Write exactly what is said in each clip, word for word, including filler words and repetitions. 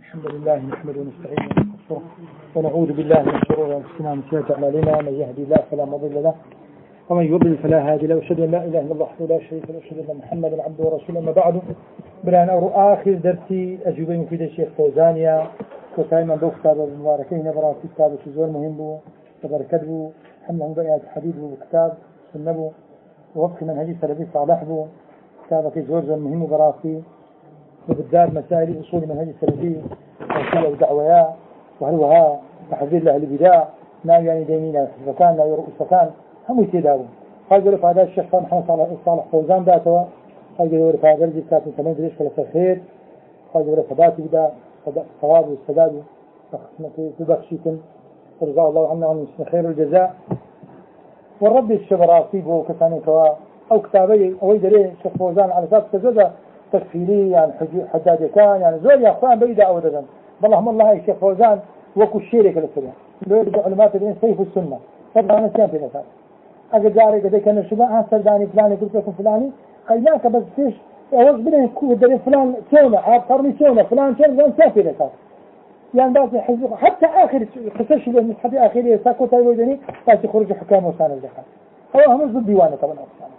الحمد لله نحمده ونستعينه ونستغفره ونعوذ بالله من شرور انفسنا ومن سيئات اعمالنا، من يهدي الله فلا مضل له ومن يضلل فلا هادي له، واشهد ان لا اله الا الله وحده لا شريك له، واشهد ان محمدا عبده ورسوله. اما بعد، بلان اور اخر درسي اجوبه مفيده الشيخ فوزانيا وكايما بوكتاب المباركين براسي كتاب زور مهم بو تباركت بو حمله بيات حديد بو كتاب سنبو ووفق منهج السلفي صالح بو كتابك زور زور مهم براسي، وبالذات مسائل اصول منهج السلفي وصول ودعويا وهلوها تحذير له البداع لا يعني دينينا حزبكان لا يرؤسكان هم يتداوون. قال له هذا الشيخ محمد صالح فوزان ذاته قال له هذا الجيل كاتب كمان ليش فلا خير، قال له ثبات بدا ثواب والسداد تبخشيكم رضا الله عنا وعن خير الجزاء والرب الشبراسي بو كثاني كوا او كتابي او يدري الشيخ فوزان على اساس تجوز تكفيري يعني حداد كان يعني زول يا اخوان بيدا او دجن اللهم الله الشيخ فوزان وكل شيء كذا كذا لو علماء الدين سيف السنه طبعا انا كان في مثال اجل جاري كذا كان الشباب سرداني فلاني قلت لكم فلاني قيلاك بس فيش اوز بنا يكون دري فلان كونه عاب قرني كونه فلان كان كان في مثال يعني بعض حزب حتى اخر خسرش اللي حتى اخر ساكو تايبو دني بس يخرج حكام وسان الزكاه هو هم ضد ديوانه طبعا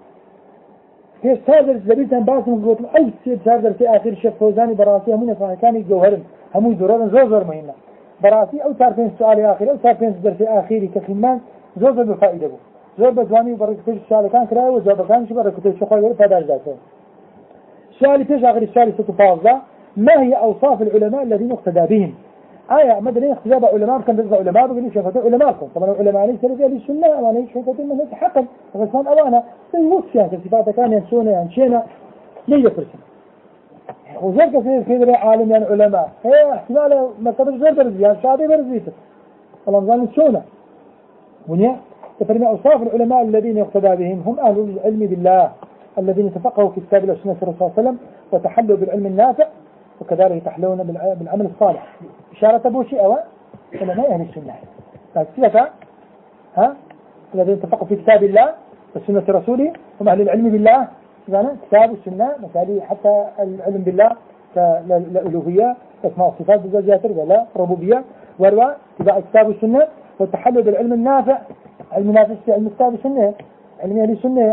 في هذا الزبيب باسم قلت أي شيء هذا في آخر الشيخ فوزاني براسي همون فكان الجوهر هم يدورون زوجر مهمة براسي أو تعرفين السؤال آخر أو تعرفين الدرس آخري كخمان زوجر بفائدة بو زوج بزواني بركتي السؤال كان كراي وزوج كان شو بركتي شو خير فدار ذاته السؤال فيش آخر السؤال ستفاضل ما هي أوصاف العلماء الذين اقتدى بهم؟ آية مدري اقتداء علماء كان رزق علماء بقولي شفتوا علماءكم طبعا العلماء ليس لي السنة وأنا شفتوا من حقا فكان أوانا سيوص يعني صفات كان ينسونا ينشينا ليه فرسنا وزرك في كذا عالم يعني علماء هي احتمال ما تبرز برز يعني شادي برزيته والله مزان ينسونا ونيا تفرمي أوصاف العلماء الذين يقتدى بهم هم أهل العلم بالله الذين تفقهوا في كتاب الله وسنة الرسول صلى الله عليه وسلم وتحلوا بالعلم النافع وكذلك يتحلون بالعمل الصالح إشارة أبو شيء أو علماء أهل السنة لكن ها الذين تفقهوا في كتاب الله وسنة رسوله هم أهل العلم بالله يعني كتاب السنة مثالي حتى العلم بالله كالألوهية اسماء الصفات بزوجات ولا ربوبية وروا تبع كتاب السنة والتحلل بالعلم النافع علم نافع علم كتاب السنة علم أهل السنة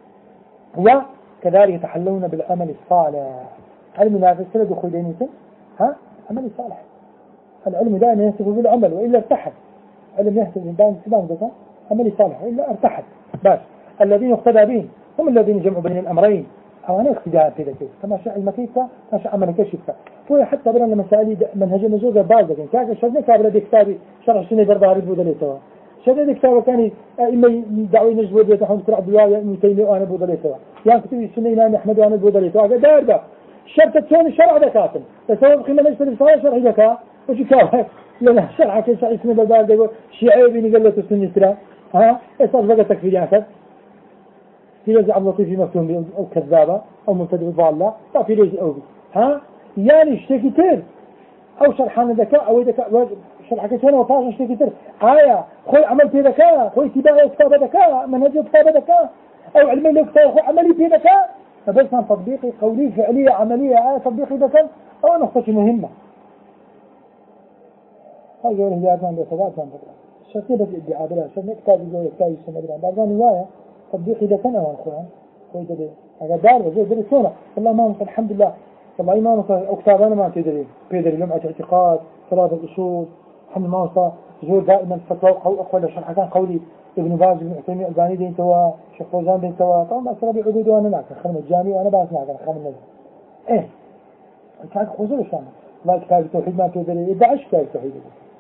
وكذلك يتحلون بالعمل الصالح علم نافع سنة دخول دينيسن ها عمل صالح العلم دائما ينسب بالعمل وإلا ارتحل علم يحسب دائما سبان ذكا عمل صالح وإلا ارتحل بس الذين اقتدى بهم هم الذين جمعوا بين الأمرين أو أنا اقتداء في ذلك كما شاء المكيفة ما شاء عمل كشفة هو حتى بنا المسائل منهج النزول بعض لكن كاك الشرط كابل دكتابي شرح السنة برباري بودلي سوا شرط دكتابه كان إما دعوي نجوى بيتحون كل عبد الله ابن تيمية وأنا بودلي سوا يعني كتب السنة إمام أحمد وأنا بودلي سوا دار ده شرط كان شرع ذكاء فسبب قيمة ليس للصلاة شرع ذكاء وش كاه لأن شرع كان شرع اسمه بالبال ده شيعي بيني قال له السنة ترى ها إيصال بقى تكفير يعني في رجع عبد اللطيف مفتون أو كذابة أو مبتدئ ضالة لا في رجع أو بي ها يعني اشتكي تر أو شرحان ذكاء أو ذكاء شرح كتير وطاش اشتكي تر آية خوي عمل في ذكاء خوي تباع كتاب ذكاء منهج كتاب ذكاء أو علمي له كتاب خوي عملي في ذكاء فبس عن تطبيقي قولي فعلية عملية آية تطبيقي ذكاء أو نقطة مهمة هاي جوله جاءتنا بثبات عن فكرة الشرطية بس الادعاء بلا شرط كتاب جوله كتاب يسمى بلا بعضان رواية تطبيقي ذكاء أو أخوان خوي تدري هذا دار وزي دري سونا والله ما نقول الحمد لله والله ما نقول أكتاب أنا ما تدري بيدري لمعة اعتقاد ثلاثة الأصول الحمد لله وصل زور دائما فتوى أقوال شرح كان قولي ابن باز ابن عثيمين الباني دين توا شيخ فوزان دين توا طبعا أسرع بعدود وأنا معك خلنا الجامع وأنا بعث معك خلنا النجم إيه كان خذوا الشام الله كتاب التوحيد ما تدري يدعش كتاب التوحيد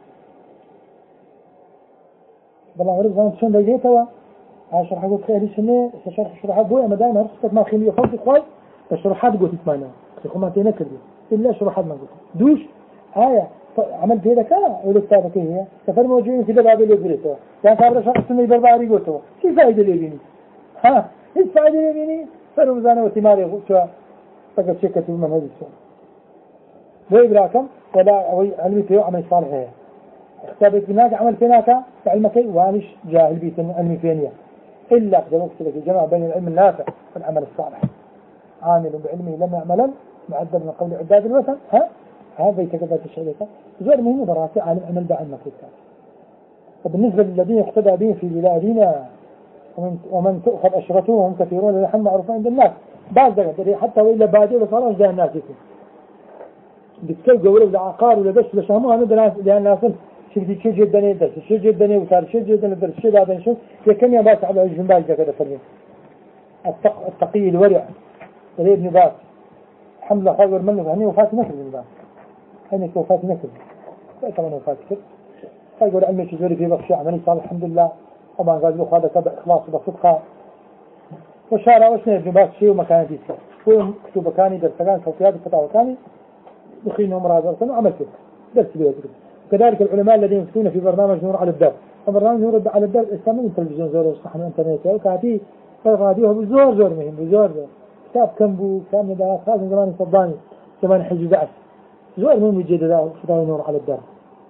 والله رزقنا شون دقيقة توا عشر حاجات خير السنة شرح شرحات بويا ما دائما هرسكت ما خيمية فوق إخوان الشرحات قلت تسمعنا يقول ما تينكر إلا شرحات ما قلت دوش آية عملت هذا كذا ولا كتابك هي سفر موجودين في باب اللي قلته كان كابر شخص السنة برباري قلته شو فائدة اللي بيني ها إيش فائدة اللي بيني فرمزانة وثماري شو فقط شكة من هذه السنة لا إبراكم ولا علمي فيه عمل صالح هي اختبت بناك عمل فيناك علمك وانش جاهل بيتن علمي فينيا إلا قد وقت لك الجمع بين العلم النافع والعمل الصالح عامل بعلمه لم يعملا معدل من قول عداد الوثن ها هذا يتقبل الشيء زور مهم براسي عالم عمل بعلم في الكتاب. وبالنسبة للذين اقتدى بهم في بلادنا ومن, ومن تؤخذ أشرتهم كثيرون لحم معروفين عند الناس بعض ذلك حتى وإلا بادئ وصلاة جاء الناس يكون بتكلم قولوا لعقار ولا بس لشاموها ندنا لأن الناس شو بدي شو جدا يدرس شو جدا يوصل شو جدا يدرس شو هذا شو يكمل يا باس على الجنب باز كذا فرمي التق التقي الورع اللي ابن باس حمله خير منه هني وفات نكر ابن باس هني وفات نكر طبعا وفات نكر فيقول علمي تجوري في بخشي عملي صالح الحمد لله طبعا قال له هذا كذا إخلاص وبصدقة وشارع وشنا ابن باس شيء ومكان ديسه هو كتب كاني درس كان صوتيات كتاب كاني دخلنا مرة درسنا وعملته درس بيه كذلك العلماء الذين يفتون في برنامج نور على الدرب برنامج نور على الدرب استعمل التلفزيون زور وصحن الانترنت وكاتي فغاديوه بزور زور مهم بزور زور كتاب كمبو كتاب نداء خاص من زمان صداني زمان حج دعس زور مهم يجي ذا فتاوي نور على الدرب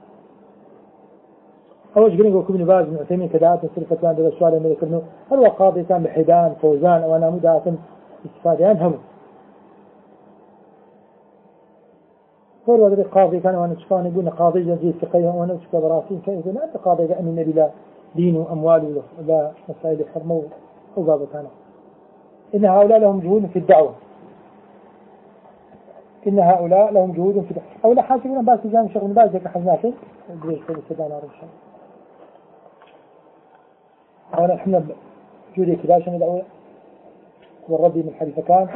أول شيء نقول كابن باز من عثيمين كذا تصرف كان هذا السؤال اللي ذكرناه هل هو قاضي كان بحيدان فوزان أو أنا مدة استفادة هم هو هذا القاضي كان وانا تشكان يقولنا قاضي جديد فقيه وانا تشكى براسين كيف أنت قاضي لأن النبي لا دين وأموال ولا مسائل حرمه وقاضي كان إن هؤلاء لهم جهود في الدعوة إن هؤلاء لهم جهود في الدعوة أو لا حاسبنا باس جانب شغل باس ذاك حزناتي بريش كذا سدان عرب شيء أنا إحنا جودي كلاش من دعوة والردي من حديث كان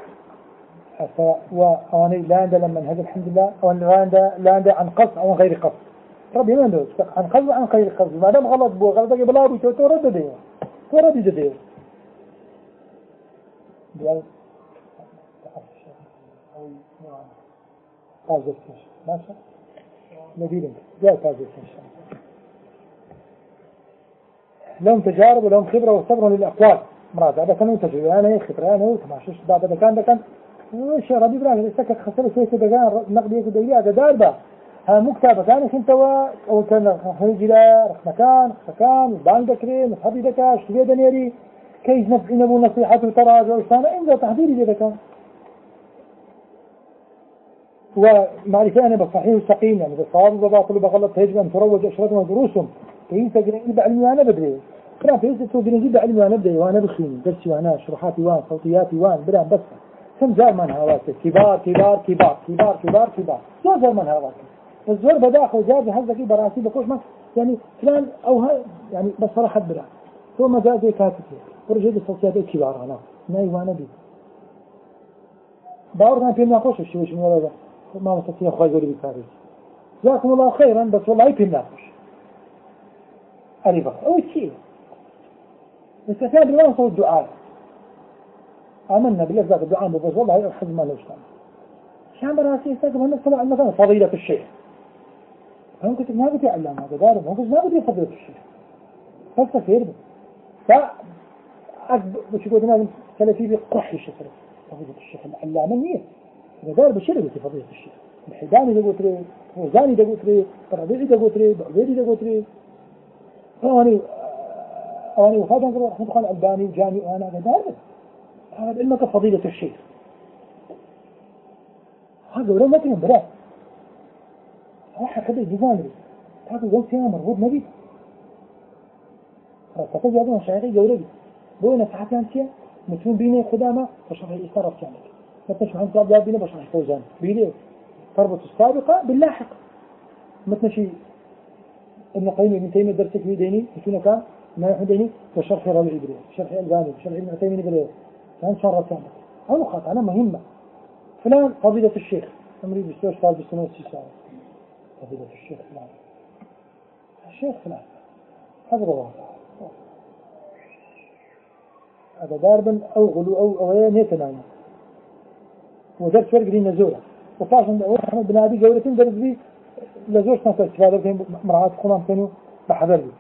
وأنا لا عند لما هذا الحمد لله أو لا عند لا عند عن قصد أو غير قصد ربي ما عنده عن قصد عن غير قصد ما دام غلط بو غلط بلا بو تورد ده تورد ده ده بيان قاعد يفتش ماشي نبيلك جاء قاعد يفتش لهم تجارب ولهم خبرة وصبر للأقوال مرات هذا كانوا تجربة أنا خبرة أنا وتماشيش بعد هذا كان ده كان وش ربي إبراهيم استكت خسر شيء كده كان نقد يكون دليل هذا داربة ها مكتبة كان أنت أو كان هجرة رخ مكان مكان بانك كريم صحابي ذكاء شتى دنيري كيف نفعنا بو نصيحته تراجع وإنسان إنذا تحضيري ذا كان ومعرفة أنا بالصحيح والسقيم يعني بالصواب وباطل وبغلط يجب أن تروج أشرتهم ودروسهم كيف تجري بعلمي أنا بدري كلام في يوسف تجري بعلمي أنا بدري وأنا بخيني درسي وأنا شروحاتي وان صوتياتي وان برام بس كم زار من هواك كبار كبار كبار كبار كبار كبار زور زار من هواك الزور بداخل زار بهذا كي براسي بقول ما يعني فلان أو ها يعني بصراحة برا هو ما زاد كاتب ورجل الصوتيات الكبار أنا ناي وأنا بي باورنا في الناقوش الشيء وش من ولا ما مستطيع أخوي يقولي بكاري جزاكم الله خيرا بس والله يبي الناقوش أريبا أو شيء استثناء بالله صوت الدعاء آمنا بالله ذات الدعاء بس والله يحفظ ما له شان شان براسي يستقبل أنك طبعا مثلا فضيلة الشيخ هم كنت ما بدي أعلم هذا دارم هم كنت ما بدي فضيلة الشيخ فلسفير ف أكبر وش يقول لازم سلفي بقرح الشيخ فضيلة الشيخ العلامية هذا دار بشير بس فضيلة الشيخ الحيداني ده قلت لي وزاني ده قلت لي ربيعي ده قلت لي بعبيدي ده قلت لي فأني أنا وفادا قالوا رحمة الله الألباني وجاني وأنا هذا دار هذا علمك فضيلة الشيخ هذا ولا ما كان بلا راح كذا جزاني هذا قلت فيها مربوط نبي فقط جابوا شيخي جوري بوين صحتي أنتيا متون بيني قدامى بشرح الإستارة كامل مثل شو عند جاب بيني بشرح فوزان بيني تربط السابقة باللاحق مثل شيء ابن قيم ابن تيمية درسك في ديني متون كان ما يحديني بشرح ربيع إبريل شرح الألباني شرح ابن تيمية إبريل كان شرط كامل أو خاطئ أنا مهمة فلان فضيلة الشيخ أمري بستوش قال بسنوات سيساوي فضيلة الشيخ فلان الشيخ فلان هذا الله هذا داربا أو غلو أو أويان هيتنانا ودرس فرق لي نزولة وطاشن أحمد بن عدي جولتين درس بي لزوج ناس استفادة بهم مراعاة قمام كانوا بحذر بي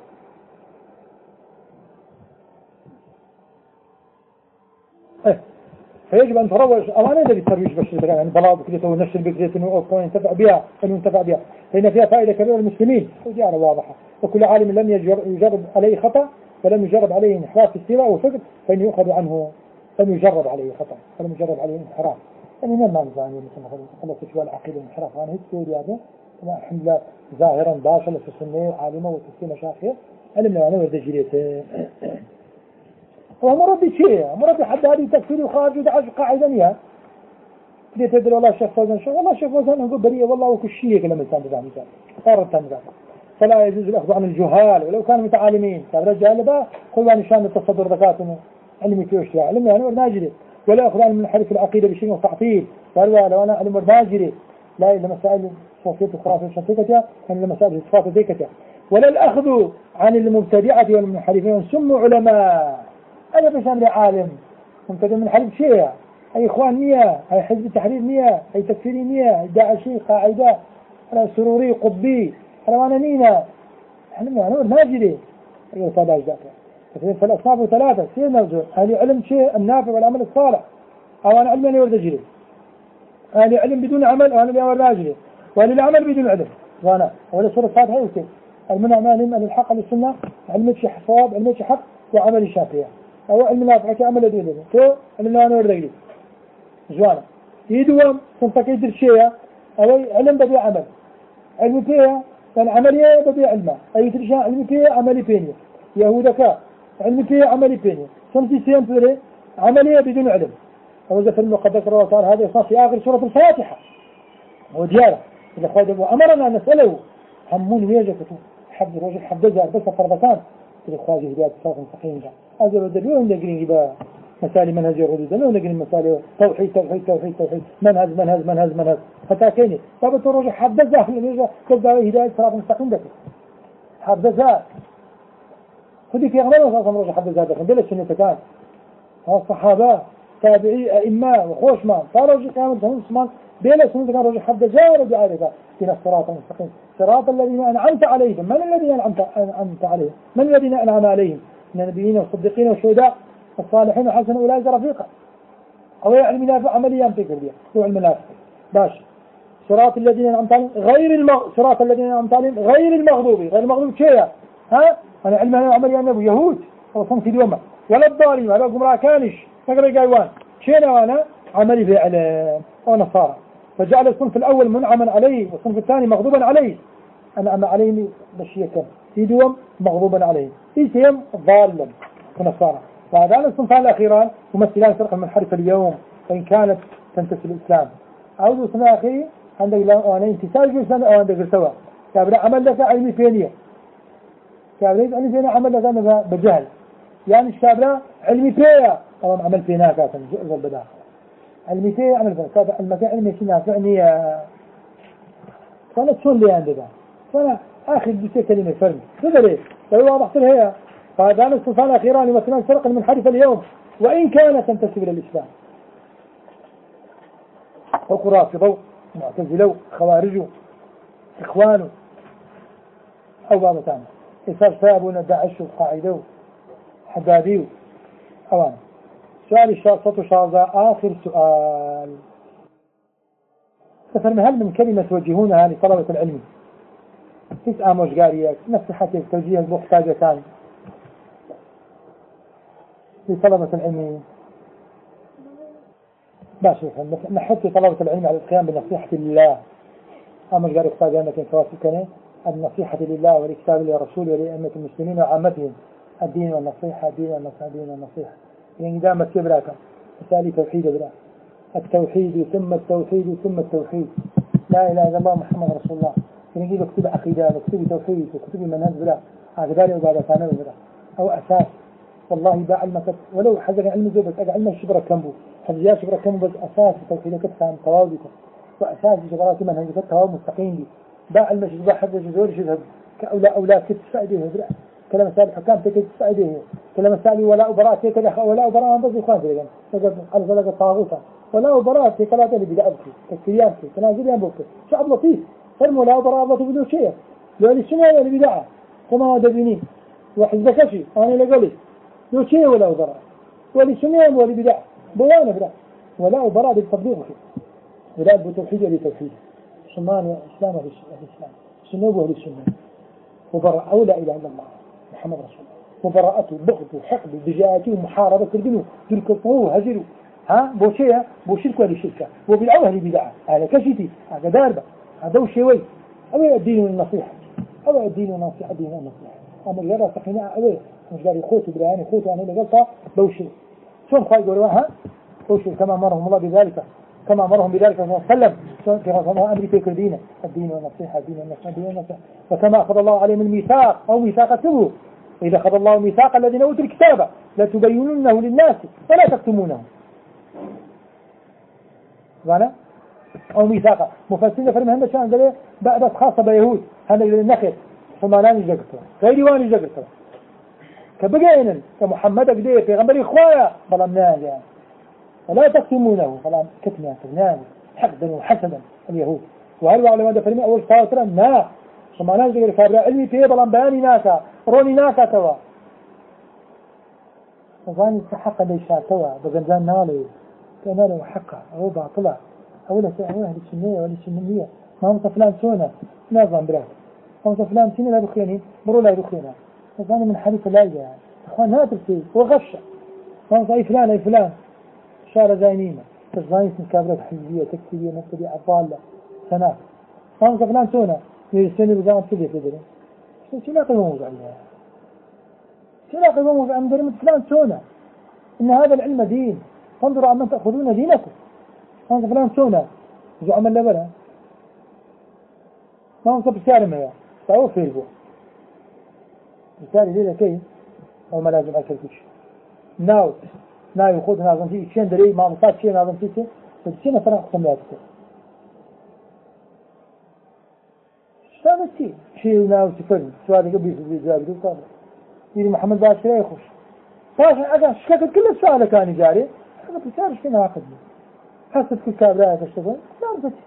إيه فيجب أن تروج أولا إذا بالترويج بشر يعني بلاط كده ونشر بكرية أنه ينتفع بها أنه ينتفع بها فإن فيها فائدة كبيرة للمسلمين وديارة واضحة وكل عالم لم يجرب عليه خطأ فلم يجرب عليه انحراف في السيرة وفقد فإن يؤخذ عنه لم يجرب عليه خطأ فلم يجرب عليه انحراف يعني ما ما نزاني مثلا خلص شوال عقيدة انحراف أنا هيك تقول هذا الحمد لله ظاهرا باشا في السنة عالمة وتسكي مشايخ علمنا أنا ورد جريته هو مربي شيء مربي حد هذه تكفيري وخارج ودعش قاعدة نيها بدي تدري والله الشيخ فوزان شو والله الشيخ فوزان نقول بريء والله وكل شيء كلام الإنسان بزعم مثال صار التنزع فلا يجوز الأخذ عن الجهال ولو كانوا متعالمين طيب رجال بقى خذ عن شان التصدر ذكاتنا علمي فيوش يعني علمي أنا ورناجري ولا أخذ عن من حرف العقيدة بشيء وتعطيل قالوا لو أنا علم ورناجري لا إلا مسائل صوفية الخرافة الشنطيكة كان مسائل صفات ذيكة ولا الأخذ عن المبتدعة والمنحرفين سموا علماء أنا بسامري عالم مبتدع من حرف شيء أي إخوان مية أي حزب التحرير مية أي تكفيري مية داعشي قاعدة سروري قطبي حلوانا نينا احنا نقول ناجري ايوه صلاح ذاك فالاصناف ثلاثه سير موجود هذه علم شيء النافع والعمل الصالح او انا علم ورد اجري هذه علم بدون عمل وانا ورد اجري ولا العمل بدون علم وانا ولا سوره الفاتحه يمكن المنع مالهم ان الحق للسنه علم شيء صواب علم شيء حق وعمل الشافعيه او علم نافع كعمل دين تو علم انا ورد اجري جوانا يدوم كنت يدير شيء او علم بدي عمل علم فيها كان عملية بدي علمه أي ترجع علم فيها عملي فيني يهودك علم فيها عملي فيني سمتي سيم فيري عملية بدون علم وإذا في المقدس الرواتار هذا يصنع في آخر سورة الفاتحة وديارة إذا خالد وأمرنا أن نسأله همون ويجا كتو حب الرجل حب دزار بس فرضكان إذا خالد هداية صراط مستقيم هذا بدلوه نقرين يبقى مسالي منهج الردود لو نقرين مسالي توحيد توحيد توحيد توحيد منهج منهج منهج منهج حتى كيني طب الرجل حب دزار يجا كذا هداية صراط مستقيم ده حب دزار خذي في أغلب أصلا الرجل حب دزار ده بلا سنة كان الصحابة تابعي أئمة وخوش مان فرجل كامل فهم اسمان بلا سنة كان رجل حب دزار ودعا إلى الصراط المستقيم صراط الذين أنعمت عليهم من الذين أنعمت أنعمت عليهم من الذين أنعم عليهم من النبيين والصديقين والشهداء والصالحين وحسن أولئك رفيقا أو يعلم منافع عمليا فكر بها نوع المنافع باش صراط الذين أنعمت عليهم غير المغ... صراط الذين أنعمت عليهم غير المغضوب غير المغضوب شيء ها أنا علمها عمليا أنه يهود أو صنف اليوم ولا الضالين ولا قمرا كانش نقرأ قايوان شيء وأنا عملي فعل أو نصارى فجعل الصنف الأول منعما عليه والصنف الثاني مغضوبا عليه أنعم عليه بشيكا في دوم مغضوبا عليه إيسهم ضالا ونصارى فهذا الصنفان الأخيران ممثلان فرقا منحرفة اليوم وإن كانت تنتسب الإسلام أو سنة أخي عندك أنا انتساب الإسلام أو عندك ارتوى كابلا عمل لك علمي فينية كابلا علمي فينية عمل لك أنا بجهل يعني الشابلا علمي فيها أو عمل فينا كاسا جئز البداخل علمي فيها عمل فينا كابلا المكان علمي فينا فعني فأنا تشون لي عندك فأنا آخر بسي كلمة فرم كذا ليه فهو واضح هي فهذا الصنفان الأخيران يمثلان فرقا منحرفة اليوم وإن كانت تنتسب إلى الإسلام وقرافضوا معتزلوا خوارجوا إخوانوا أو بابا ثاني إصاب ثابون داعش وقاعدوا حداديو أوان سؤال الشاطة شاطة آخر سؤال تفرم هل من كلمة توجهونها لطلبة العلم تسعى مشقاريات نصيحة توجيه المحتاجة كان لطلبة العلم باشا نحث طلبة العلم على القيام بنصيحة الله أما قال يختار أنك كواسكني النصيحة لله ولكتاب لرسوله ولأئمة المسلمين وعامتهم الدين والنصيحة الدين والنصيحة الدين والنصيحة يعني دامت كبراك مثالي توحيد بلا التوحيد ثم التوحيد ثم التوحيد لا إله إلا الله محمد رسول الله يعني يجيب كتب عقيدة وكتب توحيد وكتب منهج بلا عقدالي وبعد ثانوي بلا أو أساس والله با علمك ولو حذر علم زوبك أجا علم الشبرة كمبو حذر الشبرة كمبو بس أساس توحيدك تفهم توابك وأساس جبرات منهجك التواب مستقيم بي با علم الشبرة حذر جزور شذهب كأولا أولا كتب فائده كلام سالي حكام تكتب فائده كلام سالي ولا أبراء تكتب ولا أبراء بس إخوان تلقى تقول على ذلك الطاغوتا ولا أبراء تكلا تلي بدأبك تكتيانك تنازلين بوك شعب لطيف فرم ولا أبراء لطيف بدون شيء لو السنة اللي بدعة كما هو دبينين وحزبك شيء أنا لقولي لو شيء ولا أبراء ولسنة ولا بدعة بوانا بدعة ولا أبراء بالتطبيق ولا بتوحيد لتوحيد سمان إسلام الإسلام سنوبه للسنة وبراء أو لا إله إلا الله محمد رسول الله وبراءته بغض وحقد وبجاءته ومحاربة الجنو تلك الطهو هجروا ها بوشيه بوشرك ولا شركة وبالأول هذه بدعة على كشتي هذا داربة هذا وشيوي أو الدين والنصيحة أو الدين والنصيحة دين والنصيحة أما الجرى تقنية أو مش قال يخوت برهان يخوت أنا اللي قلتها بوشي شلون خايف يقولوا ها بوشي كما أمرهم الله بذلك كما أمرهم بذلك صلى الله عليه وسلم في رسول أمري في دينه الدين والنصيحة الدين والنصيحة الدين والنصيحة وكما أخذ الله عليه من الميثاق أو ميثاق التبوك إذا أخذ الله ميثاق الذين أوتوا الكتاب لا تبينونه للناس ولا تكتمونه معنا أو ميثاقا مفسرين فرمهم بشان ذلك بعد خاصة بيهود هذا النخل فما لا يجقته غير وان يجقته كبقينا كمحمد قديه في غنبري إخوايا ظلمناه يعني ولا تقسمونه فلا كتنا كتناه حقدا وحسدا اليهود وهل علماء فرمي أول فاترة نا فما لا يجقر كابرا علمي فيه ظلم بياني ناسا روني ناسا توا وظاني حقا ليشا توا بغنزان نالي كناله حقا أو باطلة أولا سأعوه للسنية ولا السنية ما هم فلان سونا نظام براد ما هم فلان سنة لا بخيني برو لا يدخينا وظاني من حديث لا يعني أخوان هاتف فيه وغشة ما هم أي فلان أي فلان شارة زينينا تظاني اسم كابرات حزبية تكتيبية نفسية عطالة سنة ما هم فلان سونا يرسلني بزاعة كذي تدري شو لا قيمة موضوع الله شو لا قيمة موضوع عن درمة فلان سونا إن هذا العلم دين فانظروا عمن تأخذون دينكم ما هم فلان سونا زعم اللبنة ما هم بسعر ما تعرفوا في البوع بسعر ليلة كي أو ما لازم أكل كش ناو ناو يخوض نازم فيه شين دري ما مصاد شين نازم فيه بس شين فرق قسم لا تكون هذا شيء شيء ناو سفر سؤال قبل في الجواب دو طبعا يجي محمد باشر يخش طاشا أجا شكل كل السؤال كان جاري أنا بسعر شين هاخذ حسب كل كابراء تشتغل لا بس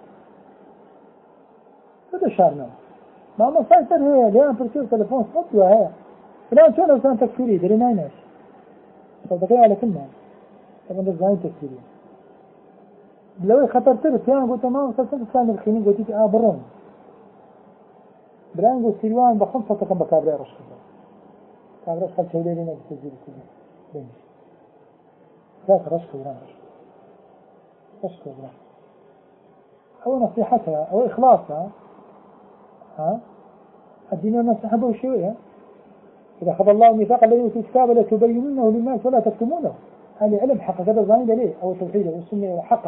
هذا شارنا ما ما سايسر هي اليوم فرسير تلفون صوت وهي الآن شو لو كان تكفيري دري نايناش صدقني على كلمة طبعا ده زين تكفيري لو خطرت له يعني قلت ما وصلت كان الخينين قلت آه برون بران قلت سيروان بخمسة تكم بكابراء رشقة كابراء خلت شهيدين لنا بتسجيل كله بينش ذات رشقة وران رشقة رشقة وران أو نصيحتها أو إخلاصها ها الدين والنصيحة بو شوية إذا أخذ الله ميثاق الذي في الكتاب لا تبينونه للناس ولا تكتمونه هذا علم حق هذا ظاهر ليه أو توحيد أو السنة وحقه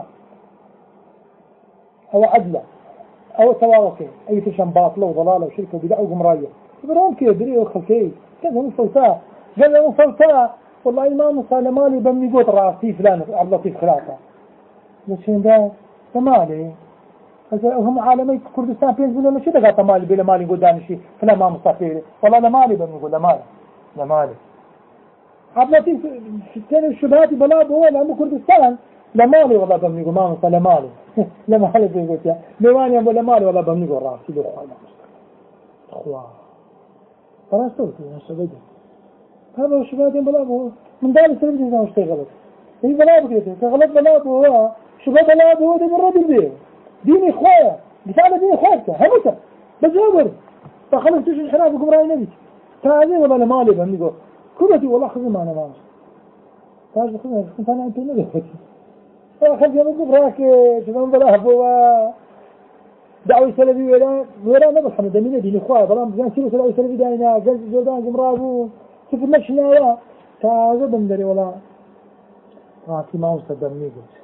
أو عدله أو تواوكه أي تشم باطله وضلاله وشركه وبدعه وقمرايه يبرون كي يدري وخلكي كذا مصوتاه قال مصوتاه والله ما مصال مالي بمي قوت راسي فلان عبد اللطيف خلافه لكن ده مالي هم عالمي كردستان فين ولا شيء ده قال مالي بلا مالي قدام شيء فلا ما مستحيل والله انا مالي بمي يقول لا مالي لا مالي عبد اللطيف في السنه الشبهات بلا هو لا كردستان لا مالي والله بمي يقول ما مصال مالي لا مالي يقول يا لواني ولا مالي والله بمي يقول راسي له اخوا ترى صوتي يا شباب هذا الشبهات بلا هو من دار سنه ده اشتغلت هي بلا بكده غلط بلا هو شباب بلا هو ده مرة بالبيت ديني إخويا بتاعنا ديني إخواتك همتا بجابر فخلص تشي الحراب وقم رأي نبيك فهذين ولا مالي بهم يقول كلتي والله خذوا معنا ماشي فهذا خذوا كنت أنا أنت نبي أخذ يا مقف راكي شبان بلا هبوا دعوي سلبي ولا ولا نبي الحمد دمينا ديني إخويا بلا مزان سيرو دعوي سلبي داينا جلس جودان قم رابو شوف المشنا يا فهذا بندري ولا راكي ما وصل دمي قلت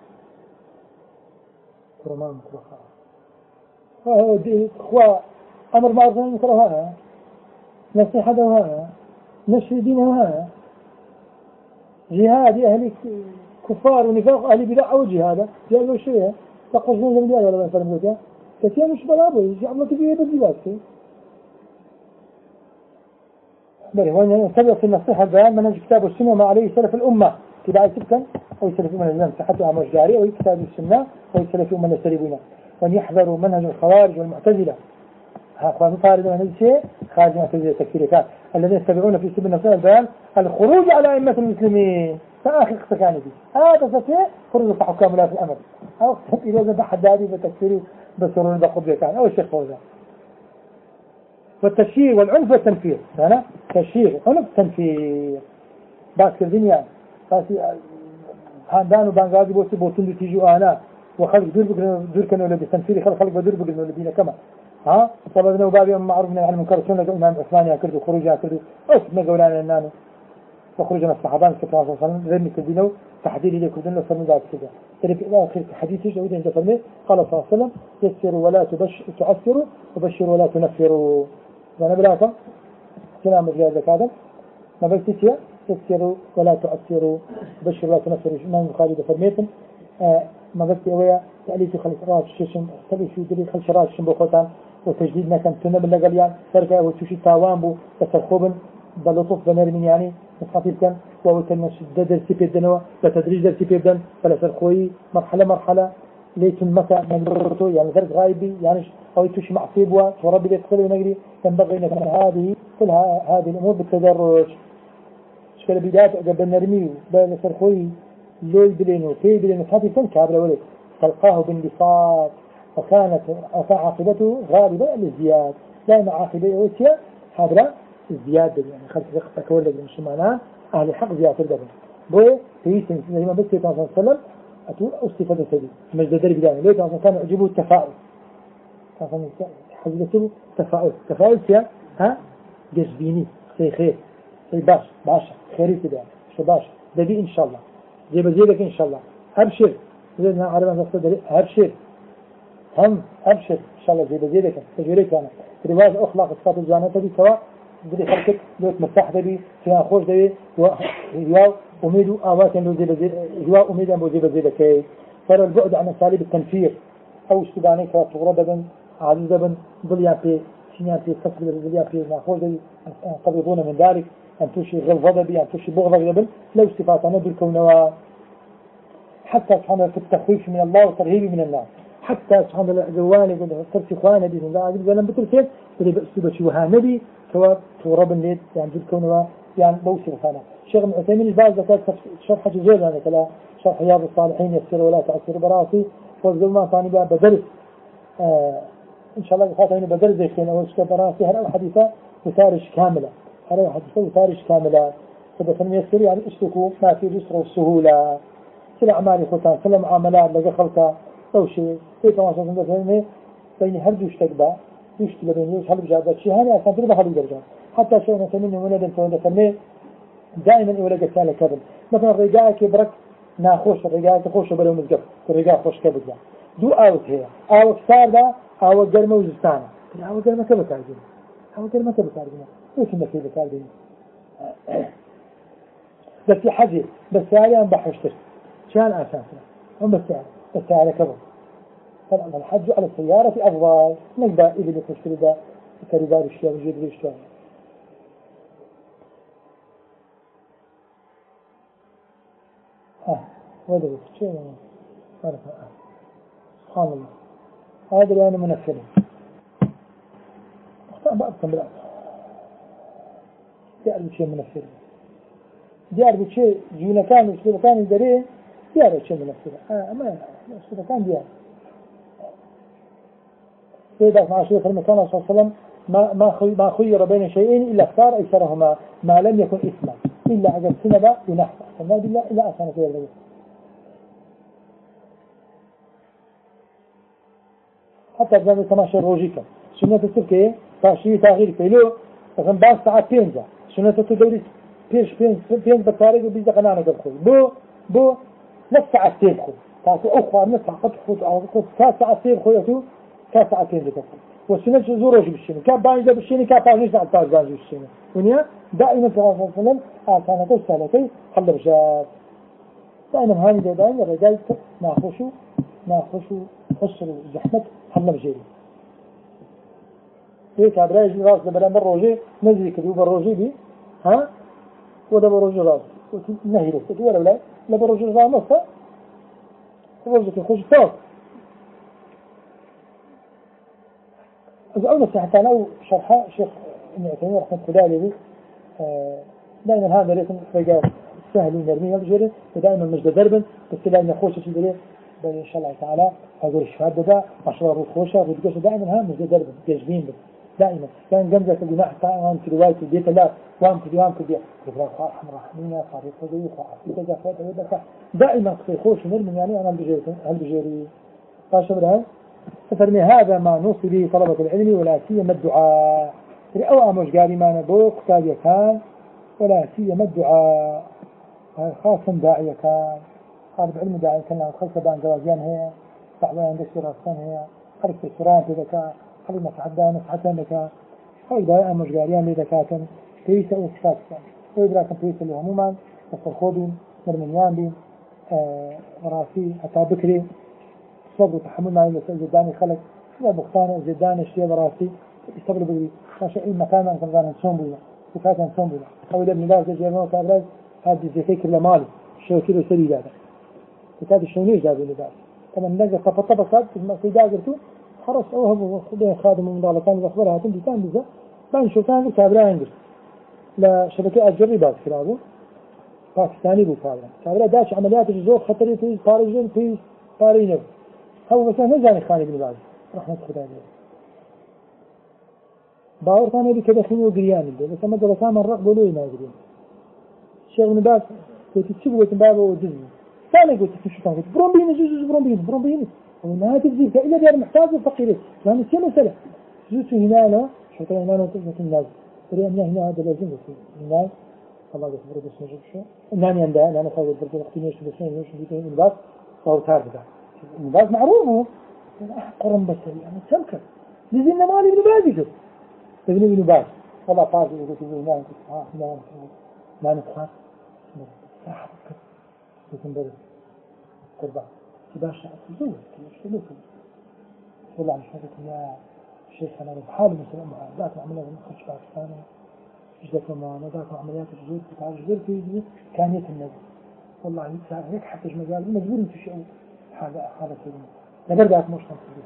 كرمان كرخاء فهو دي إخوة أمر معروف ونهي عن المنكر وها نصيحة وها نشر دين وها جهاد أهل كفار ونفاق أهل بدع وجهاد جاء له شيء تقصدون من ديال ولا فرموا جاء كثير مش بلابه يجي عمله كبيرة بالجواب بل هو نتبع في النصيحة البيان منهج كتاب السنة ما عليه سلف الأمة كداعي سبكا أو يسلفوا من الإسلام صحته أمر جاري أو كتاب السنة أو يسلفوا من السلفون وأن يحذروا منهج الخوارج والمعتزلة أخوان فارد من هذا الشيء خارج معتزلة تكفير كان الذين يتبعون في سبيل النصيحة البيان الخروج على أئمة المسلمين فآخر اختكاني به هذا سفيه خروج حكام ولاة الأمر أو إذا ذبح حدادي بتكفيري بسرون بقبل كان أو الشيخ فوزان والتشهير والعنف والتنفير هنا تشهير عنف تنفير باس الدنيا باس هاندان وبانغازي بوسي بوتون تيجوا أنا وخلق دور بقنا دور كانوا لدي تمثيلي خلق خلق بدور بقنا لدينا كما ها طلبنا وبابي معروفنا عن المنكر سنة الإمام عثمان يأكلوا خروجا يأكلوا أوف نقولنا النانو وخروجنا الصحابان كتاب صلى الله عليه وسلم رمي كدينه تحديد اللي كدينه فرمي ذات كذا ترى في آخر حديث جودة عند فرمي قال صلى الله عليه وسلم يسروا ولا تبش تعسروا وبشروا ولا تنفروا أنا بلاكم كلام الجاهز هذا ما بكتيا يسروا ولا تعسروا وبشروا ولا تنفروا ما مخالد فرميتم آه ما بكتي ويا تأليف خلص راس شيشم تبي شو تبي خلص راس شيشم بخوتان وتجديد مثلا سنة بالنقليان ترجع وتشوفي تاوان بو تسرخوبن بلطف بنرمين يعني مخاطب كان وكان شدة درسي في الدنوة بتدريج درسي في الدن فلا سرخوي مرحلة مرحلة ليتم متى من برتو يعني ذلك غايبي يعني أو يتوشي معصيبوا وربي بيدخل ونقري ينبغي أن هذه كلها هذه الأمور بالتدرج شكل بداية قبل نرميه بلا سرخوي لوي بلينو في بلينو خاطب كان كابل ولد تلقاه بانبساط وكانت عاقبته غالبا للزياد لا مع عاقبته وسيا هذا الزيادة يعني خلف رقبتك ولا من شمانا أهل حق زيادة الدبن بوي في سنة زي ما بس صلى الله عليه وسلم أتو أستفاد سدي مجد درب دائما ليه كان كان يعجبه التفاؤل كان حزبته تفاؤل تفاؤل فيها ها جذبيني سي خير سي باش باش خيري كده شو باش دبي إن شاء الله زي بزيدك إن شاء الله أبشر زينا عربا نصدر أبشر هم أبشر إن شاء الله زي بزيدك تجريك أنا رواج أخلاق الصفات الجانة تبي سواء بدي خلقك لو تمسح دبي فيها خوش دبي وهواء أميدو آوات لو زي بزيد هواء أميد أن بزي بزيدك ترى البعد عن أساليب التنفير أو اشتباني كتغرب بن عزيز بن ضليا في شنيان في كسر ضليا في ناخوش دبي قبضون من ذلك أن تشي غلظة دبي أن تشي بغضة دبي لو صفاتنا بالكونوا حتى سبحان الله في التخويف من الله وترهيب من الناس حتى سبحان الله جواني قلت صرت إخواني بإذن الله عزيز ولم بترسل بدي بأسلوب شوها نبي سواء تورب الليل يعني بالكونوا يعني بوصل فانا شيخ ابن عثيمين الباز ذكر شرح جزيل يعني كلا شرح رياض الصالحين يسر ولا تأثر براسي وزل ما ثاني بقى بدرس آه إن شاء الله خاطرين بدرس زي كين أول شيء براسي هل أو حديثة وتارش كاملة هل أو حديثة وتارش كاملة فبسن يسر يعني اشتكوا ما في اليسر والسهولة سلا أعمال ختان سلا معاملات لقى خلطة أو شيء إيه كما شاء الله بين هرج واشتكبا يشتكي بين يوش هل بجابات شيء هاني أصلا تربح هل يرجع حتى شيء نسميه ولدا فولد فرمي دائما يولد الثالث كذب مثلا الرجاء كبرك ناخوش الرجاء تخوش بلو مزقف الرجاء خوش كبد دو اوت هي اوت صار ده او قرمه وزستانه او قرمه كبد عارفين او قرمه كبد عارفين ايش اللي كبد عارفين بس في حاجه بس هذه ام بحشتش كان اساسا هم بس بس على كبد طبعا الحج على السياره افضل نقدر اللي يخش كده كريدار الشيء وجد الشيء آه وده شيء ما سبحان الله هذا يعني منفذ أخطأ بأبكم بالأرض جاء بشيء منفذ جاء بشيء جينا كان وشيء كان يدري جاء بشيء منفذ آه ما وشيء كان جاء سيدنا مع شيخ المكان صلى الله عليه وسلم ما ما خي ما خير بين شيئين إلا اختار أيسرهما ما لم يكن إثما إلا عجب سنبا ونحفظ فما بالله إلا أصلا في الرجل حتى بزمن تماشى الروجيكا سنة التركية تاشي تغيير كيلو مثلا بعض ساعات بينجا سنة التدوري بيش بينج بينج بالطريق وبيجا قنانا قبخو بو بو نص ساعة تيبخو تاسو أخوة نص ساعة قد خو كاس ساعة تيبخو يتو كاس ساعة تينجا قبخو والسنة زوروج بالشيني كان باينجا بالشيني كان باينجا على التاج باينجا بالشيني ونيا دائما صلى الله عليه وسلم آسانة وسهلتي حل رجال دائما هاني دائما الرجال ناخوشو ناخوشو حصر زحمة حل رجال هيك عبراج راس لبلا بالروجي نزل كذوب الروجي بي ها وده بروجي راس نهي لك ولا لا لا بروجي راس مصر بروجي تخش فوق إذا أول حتى لو شرحه شيخ ابن عثيمين رحمة الله عليه دائما هذا ليس رجال سهل ونرمي وبجري ودائما مش دربا بس دائما خوش شيء دري إن شاء الله تعالى هذول الشهادة ده عشرة روح خوشة وبتجلس دائما ها مش دربا جاذبين بس دائما كان جنبك جناح وان في رواية البيت لا وان في وان في يبغى خاص رحمينا خارق ذي خاص كذا فوت يبغى دائما خوش من يعني أنا بجيري هل بجيري قاش برهاي ففرمي هذا ما نوصي به طلبة العلم ولا سيما الدعاء أو أمش قال ما نبوك كتاب كان ولا سيما الدعاء خاصا داعية كان طالب علم داعية كان خلصة بان زواجيان هي صحبان عندك سراسان هي خلص السران تذكا خلص مسعدا مسعدا لك خلص داعية أمش قاليان لذكاة كيسة وصفات وإدراكا كيسة اللي هموما الخودين مرمنيان بين آه راسي حتى بكري صبر وتحمل معي زداني خلق يا بختانة زداني اشتيا براسي يستقبل بقري خاشعين مكانا كان نسون بولا وكاتا نسون بولا أو إذا ابن باز جيرنا وكابراز هذه زي فكر لمالي شو كيلو سري هذا وكاد الشونيش هذا اللي باز طبعا نجا طبطبة صاد في داقرته خرص أوهب وخذين خادم من ضالتان الأخبار هاتين بيتان بيزا بان شوفان كابرا ينقر لا شبكة أجري باز كلابو باكستاني بو كابرا كابرا داش عمليات الجزور خطري في طارجين في طارينه هو مثلا نزاني خاني بن باز رحمة خدا عليه باور كان يبي كذا خيني وقريان اللي بس ما قبل كان مرق بلوي ناقرين الشيخ بن باز قلت تشوف قلت بابا ودزني ثاني قلت شو كان قلت برون بيني جوز برون بيني برون بيني وما تبذير إلا دير محتاج وفقير لأن الشيء مسألة جوز هنا أنا شو ترى هنا أنا تبغى الناس ترى أنا هنا هذا لازم بس الناس الله يغفر له بس نجيب شو إنني عند أنا خالد برضو وقتي نيش بس نيش بيتين من باز صار تارد ده من باز معروف قرن بس يعني سمكة لزين مالي من باز يجوا ابن ابن باز والله فاضي يقول لي نعم ها نعم ما نفهم صح لكن برد قربان باش تزوج كيف شلوك والله مش هذا يا شيخ أنا بحال مثلا ذات عمليات مخرج باكستاني جدك ما ذات عمليات الجود بتاع الجود في كان يتنزل والله يتساعد هيك حتى المجال مجبور في شيء هذا هذا كلمة لبرد مش تنسى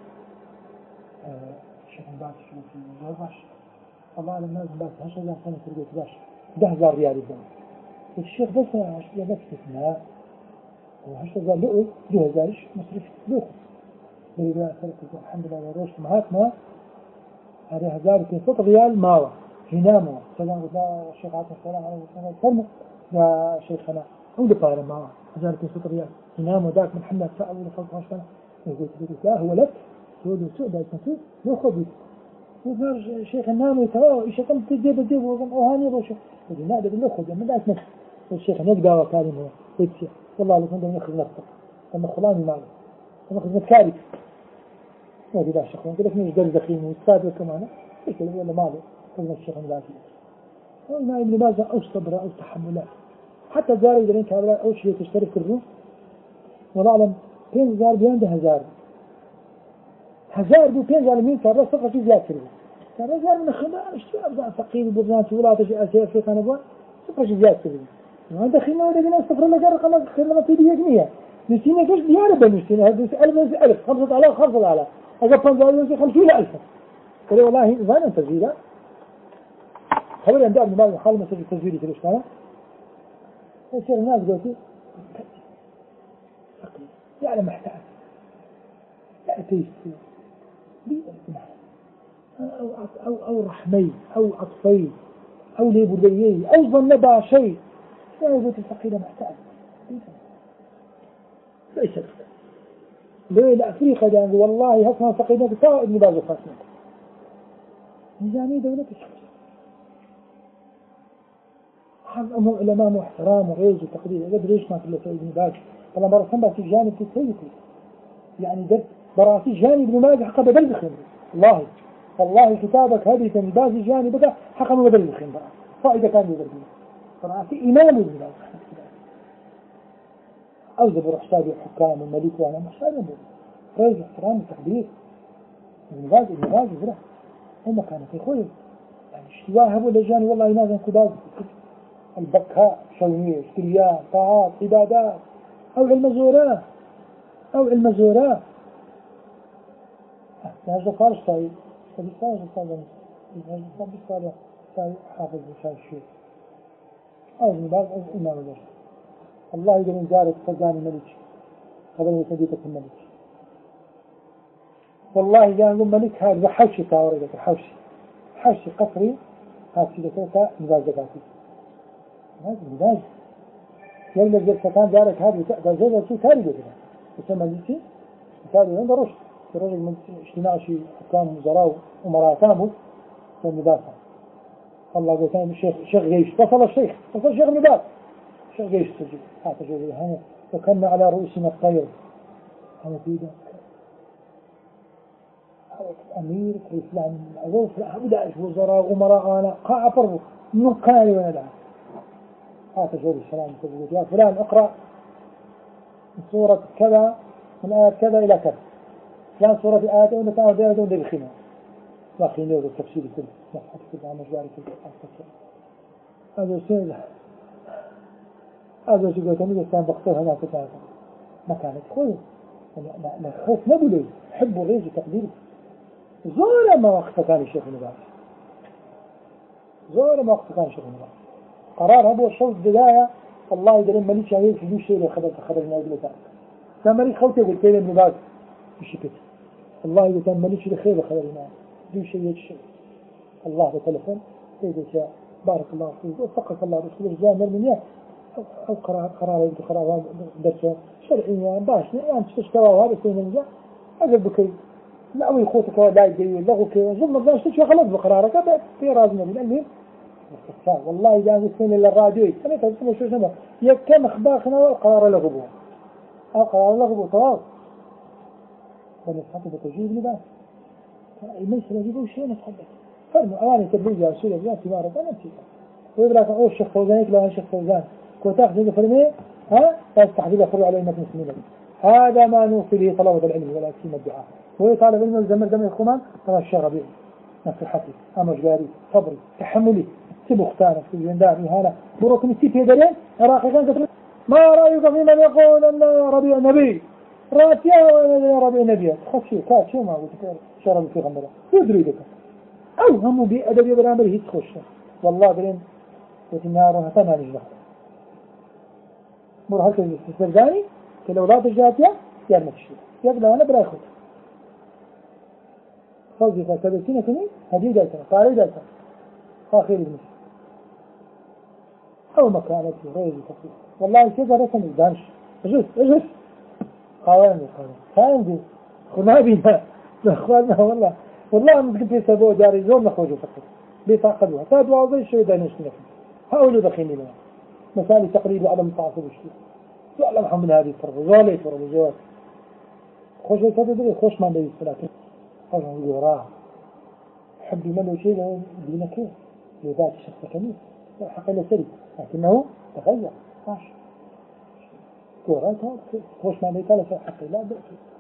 الشيخ بعد شو في الجواش والله على الناس بس هش هزار سنة تربية باش ده هزار ريال الدم الشيخ بس عشان بس استثناء وهش هزار لقوا ده هزارش مصرف لقوا بريبا سرقة الحمد لله روش مهاتنا هذا هزار كيسط ريال ماوى هنامه سلام الله الشيخ عاطف السلام عليه وسلم يا شيخنا هو لقارن ماوى هزار كيسط ريال هنامه ذاك من حمد سأل ولا فوق عشرة يقول لا هو لك يقول سوء ده يكون له خبيث وصار شيخ النام يتواه إيش كم تجيب تجيب وزن أوهاني روشه يقول لا ده بنأخذ من ذاك نفس الشيخ نبقى وكالمه يتشي والله لو كنت نأخذ نفسه لما خلاني معه نأخذ مكاري ما في ذا الشيخ يقول لك مش درجة خيمه ويستاد كمان إيش اللي ولا ماله قلنا الشيخ نباتي قلنا ابن باز أو صبر أو تحملات حتى زار يدرين كابلا أو شيء تشترك في الروح والله أعلم كين زار بيان ده هزار هزار بو بين ظالمين صار صفقة في زيادة كذا صار زار من خدام اشتغل بقى فقير بلدان ولايات آسيا أفريقيا نبوا صفقة في زيادة كذا وهذا خينا ولا جنا صفر ولا جرى خلاص خير لما تيجي جنيه نسينا كش ديار بنسينا هذا ألف ألف خمسة آلاف خمسة آلاف أجا بنزال خمسين ألف قال والله زين أنت زيادة خبر عند أبن مال حال مسجد تزويري في الإسلام يصير الناس قلتي فقير يعني محتاج لا تيسير أو أو أو رحمي أو عطفي أو ليبوليي أو ظنبا شيء لا يوجد الفقير محتاج ليس لك ليه لأفريقيا جانب والله هسنا فقيرنا بساء ابن باز وفاسنا ميزانية دولة الشخص حظ أمو علماء واحترام وغيظ وتقدير إذا بريش ما كله في ابن باز والله مرة سنبع في جانب في سيدي يعني درت براسي جانب ابن باز حقا بدل بخير والله والله كتابك هذه تنباز جانبك حقا بدل بخير فائدة كان يدربين براسي إمام ابن باز أو زبر حسابي الحكام والملك وأنا محسابي رئيس احترام وتقدير ابن باز ابن باز زرع هم كانوا في خوي يعني اشتواها ولا جاني والله ينازل كباز البكاء شونية اشتريان طاعات عبادات أو علم زوراه أو علم زوراه هذا قال الصحيح فبالصالح الصالح هذا بالصالح صالح حافظ وشاي الشيء أو من بعض إمام الله الله يقول إن زارت فزاني ملك قبل يتبيتك الملك والله قال لهم ملك هذا حوشي تاوريك حوشي حرش قصري هاتي لكوكا نباز دكاتي هذا نباز يوم الجلسة دارك هذه تأذى شيء كاري بكرة يسمى جلسي كاري عند رشد الرجل من اجتماع شيء حكام وزراء وأمراء كامل والنباز الله قال كان الشيخ شيخ جيش وصل الشيخ وصل الشيخ نباز شيخ جيش سجل هذا جوي هنا وكنا على رؤوسنا الطير هذا في ذلك الأمير في الإسلام الأول في الأحد وزراء وأمراء أنا قاع فرض من كان ولا هذا جوري السلام تقول يا فلان اقرأ من سورة كذا من آية كذا إلى كذا فلان سورة آيات وإن كانوا دائما دون الخيمة لا خيمة ولا التفسير كله لا حتى كذا عن مجباري كله هذا الشيء هذا الشيء قلت أني كان بختار هنا كذا ما كانت خوي لا خوف نبلي حب الرئيس وتقديره زور ما وقت كان الشيخ نباس زور ما وقت كان الشيخ نباس قرار هذا الشوط بداية الله يدري مليش عليه في دو شيء خبر خبر النادي لتاعك كان مليش خوته بالكلام نباس بشكل الله يدري مليش لخير خبر النادي دو شيء يشيء الله بتلفون إذا بارك الله فيك وفقك الله رسول الله مرمية أو قرار قرار يدري قرار درس شرعي باش يعني تشتغل هذا كل من جاء أجل بكي لا أو يخوتك لا يجي لغوك ظلم الله شتى خلص بقرارك هذا في رازنا بالأمين والله إذا قلتين إلا الراديو أنا تقول شو سمع يكم أخبارنا القرار لغبوه القرار لغبوه طوال ونصحته بتجيب لي بس ما يصير يجيبوا شيء نتحدث فرموا أواني تبليج يا رسول الله في مرة أنا نسيت ويقول لك أوه الشيخ فوزان يقول الشيخ فوزان كوتاخ زي فرمي ها تستحدث أخرج على إمة المسلمين هذا ما نوصي به طلبة العلم ولا يكفي الدعاء وهي طالب علم الزمر زمر الخمان ترى الشغبي نصيحتي أمجاري صبري تحملي سبختانك في الجندان إهانة بروكني سيبي دلين عراقي كان قتل ما رأيك في من يقول أن ربيع النبي راتيا وأن ربيع النبي خشي كات شو ما قلت شرب في غمرة يدري لك أو هم بأدب برامبر هيت خش والله دلين وتنهارها تنهى نجلح مرهلك السرداني كالأولاد الجاتية يرمى تشتري يقبل أنا برا يخوت خوزي فسبسينة كني هدي دايتنا قاري دايتنا آخر المسلم أو مكانة ريزي تقول والله كذا رسم الدانش اجلس اجلس قواني قواني كان دي خنا بينا نخواننا والله والله ممكن في سبوع جاري زور نخوجه فقط بيتعقدوها تادوا عوضي الشيء دانش نفسه هؤلاء دخيني لنا مسالي تقريبا عدم التعصب الشيء يعلم من هذه الفرق زالي فرق الجواب خوش يتدري خوش ما بيجي لكن خوش ما بيجي وراه حبي منه شيء دينك لذات الشخص كميل حق له سري لكنه تغير ماشي كوراتها خوش ما بيجي له حق لا بأس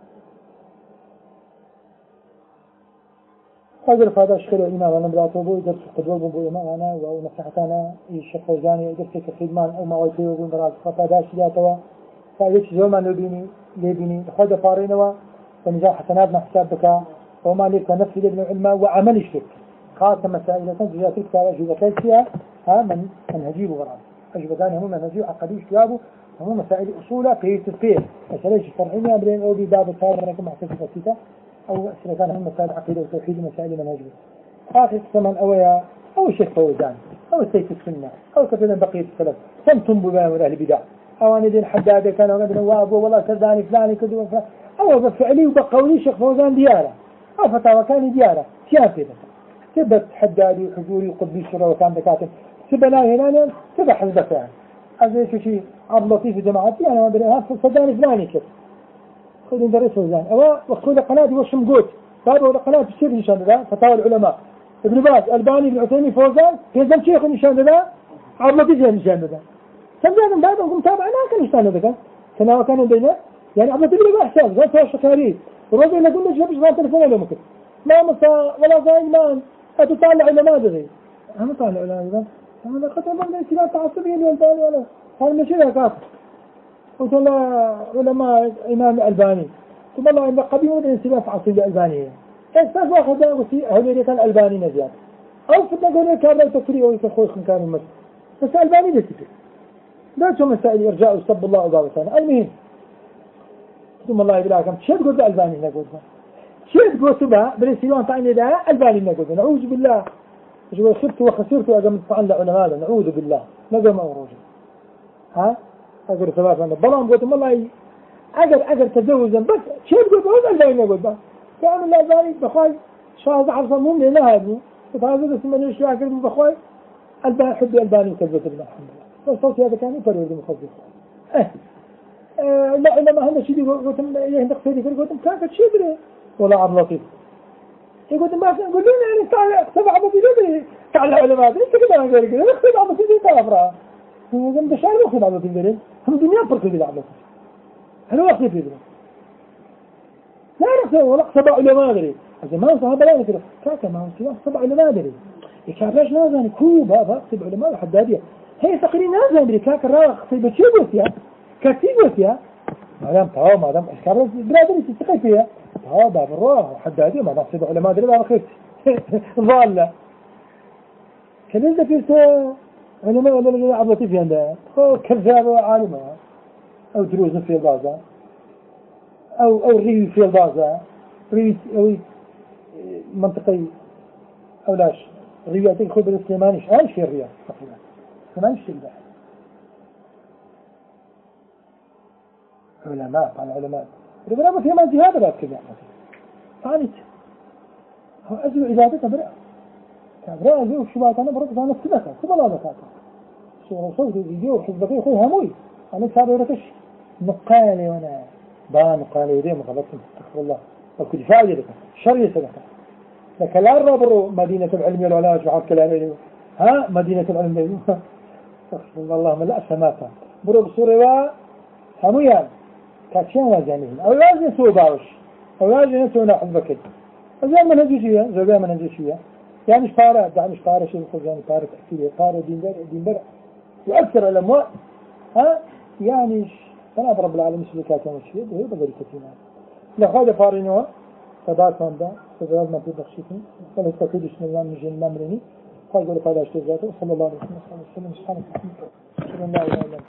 أجر فهذا شكل إمام أنا براته بو درس قدوة بو إمام أنا ونصحتنا الشيخ فوزاني درس كخدمان أو ما ويتيه بو براته فهذا شيئاتوا فأيش زمان لبيني لبيني خد فارينوا فنجاح حسناتنا حساب بك وما لك نفسي لابن العلم وعمل الشرك خاصة مسائل تنتج تلك أجوبة فيها ها من منهجيه وغرام أجوبتان هم منهجيه عقدي اشتيابه هم مسائل أصولة في تفكير مسائل الشرعية أمرين أو بباب الثالث منكم محتاج بسيطة أو أسئلة هم مسائل عقيدة وتوحيد مسائل منهجيه آخر ثمن أويا أو الشيخ فوزان أو السيف السنة أو كفنا بقية السلف سمتم ببان من أهل بدع أو أنا دين حدادة كانوا قد نوابه والله كذاني فلاني كذو فلان أو بفعلي وبقولي شيخ فوزان ديارة أو فتاوى كان ديارة شاف كذا سبت حدادي وحجوري وقطبي الشرى وكان دكاتب سبنا هنا سبع حزبك يعني هذا شو شيء عبد اللطيف جماعتي أنا ما أدري ها صدقني فلاني كذا خذ درس فوزان أو وخذ قناتي وشم قوت هذا ولا قناة الشيخ نشان ذا فتاوى العلماء ابن باز الباني بن عثيمين فوزان كذا شيخ نشان ذا عبد اللطيف نشان ذا سمعنا بعد أنكم تابعنا كان يستانه ذكر كنا وكانوا بينا يعني عبد اللطيف له إحساس غير فوق شكاري الرجل اللي قلنا جلبش غير تلفون له ممكن ما مسا ولا زي ما أتطالع علماء ذي هم طالع علماء أنا قلت أبغى نسيب تعصبين والباني ولا هذا مش له كافر قلت له علماء إمام الباني ثم الله إن قبيل نسيب تعصب الباني إحساس واحد وسي هذول كان الباني نزياد أو في النقول كان التكرير أو يخوي كان المس بس الباني نسيب لا شو مسائل إرجاء وسب الله وبابا ثاني المهم ثم الله يبلاكم شيء تقول الباني نقول شيء تقول سبا بريسيون تعني ده الباني نقول نعوذ بالله جو خبت وخسرت أجمع فعل علماء نعوذ بالله نجم أوروجه ها أقول ثلاثة أنا بلام قلت والله أجر أجر تزوجا بس شيء قلت هذا اللي يقول بس كامل لا زالي بخوي شاهد عرفة مو من لا هذه فهذا بس من إيش يأكل من بخوي البان حبي الباني وكذبت الله الحمد لله فصوتي هذا كان يفرد مخزف إيه آه لا إلا ما هذا شيء قلت يهندق فيدي قلت كان شيء بري ولا عبد لطيف يقول ما يقول لي يعني تعال سبعة مبيدين تعال علماء انت كده انا قال كده اخذ عبد الدين تعرف هو ده شعر اخذ عبد الدين هم الدنيا بركه كده عبد هل هو اخذ كده لا رأسه ولا سبع علماء دري اذا ما صاحب لا كده كاكا ما هو سبع علماء دري يكابلاش نازل كوب هذا سبع علماء حداديه هي تقريبا نازل دري كاكا راح في بتشوف يا كتيبه يا مادام تمام مادام اشكال برادري تستقي فيها هذا بالروح حداديه ما نحسب علماء دري ما خفت ضاله كان إذا كنت علماء ولا لا عبد في عنده أو كذاب عالمة أو دروز في البازا أو أو ريو في البازا ريو أو منطقي أو لاش رياتي خبر السليمانيش هاي شيء الرياض تقريبا سليمانيش شيء ده علماء عن علماء ربنا ما في ما جهاد بعد كذا ثاني هو أجل عبادته برأ كابرا زوج شبات أنا برضه أنا كذا كذا لا ذكاء شو صوت فيديو حزبك يخوي هموي أنا صار يرتش نقالي وأنا بان نقالي ودي مغلطين استغفر الله وكل فاعل ذلك شر يسلك لكن لا ربرو مدينة العلم والعلاج وعاد كلام ها مدينة العلم استغفر الله ما لا سماتا برو بصورة همويان كاتشين وزانين أو لازم يسوي باوش أو لازم يسوي حزبك زي ما نجيشية زي ما نجيشية يعني مش طارئ ده مش طارئ شيء يقول يعني طارئ تحكيه طارئ دين بر دين بر يؤثر على الأموال ها يعني أنا رب العالمين سلوكاته مشهور وهي بغير كتير لهذا فارينوا فدات من ده فدات ما تبخشيتني فلا تكيدش من الله من جن نمرني فيقول فهذا اشتزاته صلى الله عليه وسلم سبحانه وتعالى